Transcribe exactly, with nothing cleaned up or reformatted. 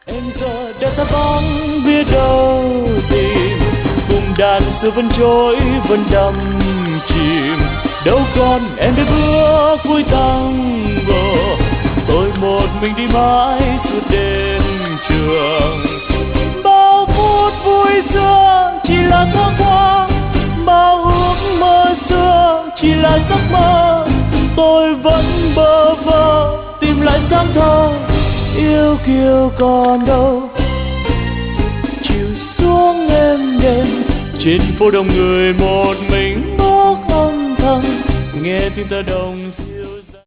Em giờ đã xa vắng biết đâu tìm, cùng đàn xưa vẫn trôi vẫn đắm chìm. Đâu còn em đã bước cuối tango, tôi một mình đi mãi suốt đêm trường. Bao phút vui xưa chỉ là thoáng qua, bao ước mơ xưa chỉ là giấc mơ. Tôi vẫn bơ vơ tìm lại sáng thơ, yêu kiều còn đâu. Chiều xuống êm đềm trên phố đông người một mình bước âm thầm, nghe tiếng tơ đồng.